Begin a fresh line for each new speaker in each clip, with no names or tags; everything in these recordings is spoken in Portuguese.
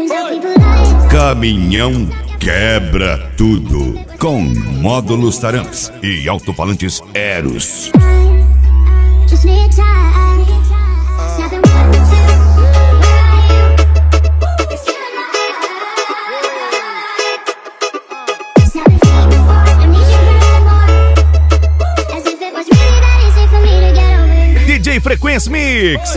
Caminhão quebra tudo com módulos Taramps e alto-falantes Eros. DJ Frequência Mix.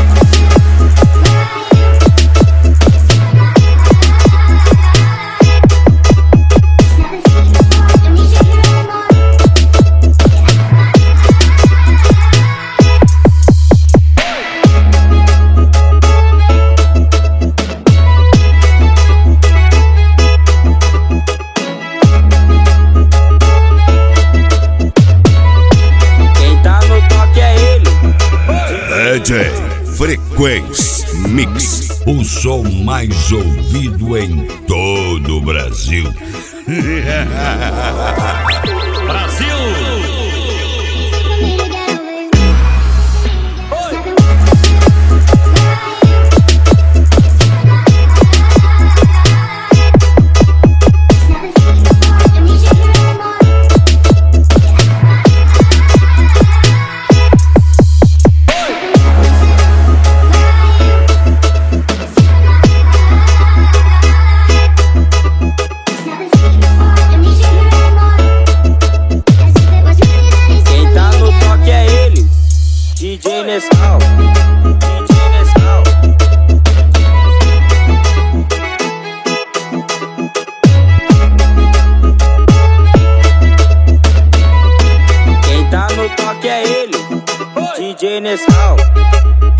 DJ Frequência Mix, o som mais ouvido em todo o Brasil. Brasil!
DJ Nescau, DJ Nescau. Quem tá no toque é ele, DJ Nescau.